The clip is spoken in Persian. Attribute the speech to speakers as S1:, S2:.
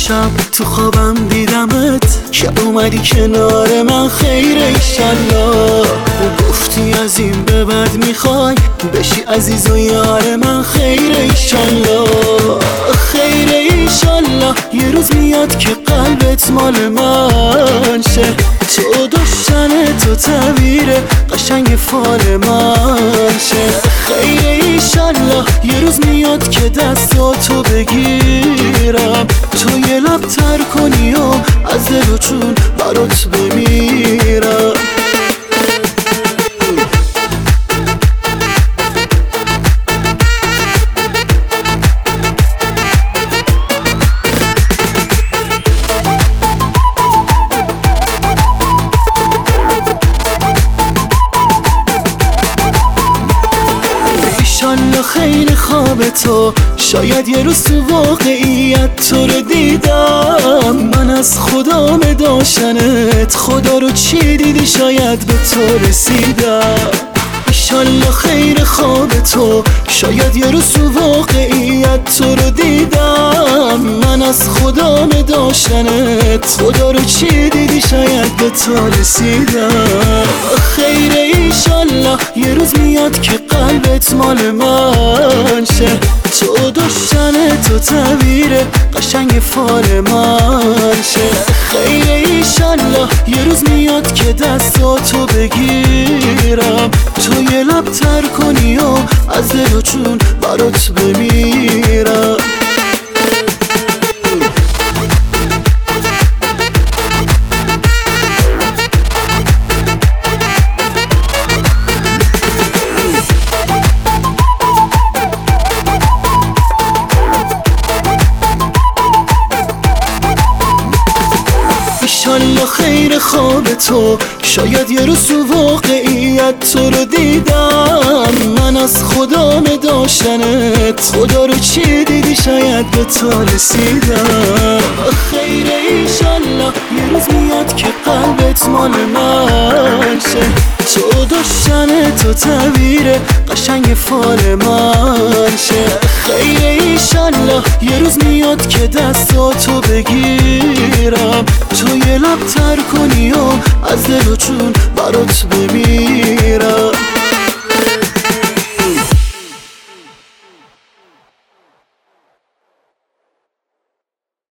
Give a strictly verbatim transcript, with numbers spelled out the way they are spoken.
S1: شب تو خوابم دیدمت که اومدی کنار من، خیر ایشالله. گفتی از این به بعد میخوای بشی عزیز و یار من، خیر ایشالله. خیر ایشالله یه روز میاد که قلبت مال من شه، تو دشتن تو تعبیر قشنگ فال من شه. خیر ایشالله یه روز میاد که دستاتو بگیرم، تو یه لب تر کنی و از دل و چون برات بمیرم. ایشالله خیر خواب تو، شاید یه روز تو واقعیت تو رو دیدم. من از خدا داشتنت، خدا رو چی دیدی شاید به تو رسیدم. ایشالله خیر خواب تو، شاید یه روز تو واقعیت تو رو دیدم. من از خدا داشتنت، خدا رو چی دیدی شاید به تو رسیدم. خیر ایشالله یه روز میاد که قلبت مال من شه، تو دشتن تو تعبیر قشنگ فال من شه. خیر ایشالله یه روز میاد که دستاتو بگیرم، تو یه لب تر کنی و از دل و چون برات بمیرم. ایشالله خیر خواب تو، شاید یه روز تو واقعیت تو رو دیدم. من از خدا داشتنت، خدا رو چی دیدی شاید به تو رسیدم. خیر ایشالله یه روز میاد که قلبت مال من شه، تو دشتن تو تعبیر قشنگ فال من شه. خیر ایشالله یه روز میاد که دستاتو بگیرم، تو یه لب تر کنی و از دل و چون برات بمیرم.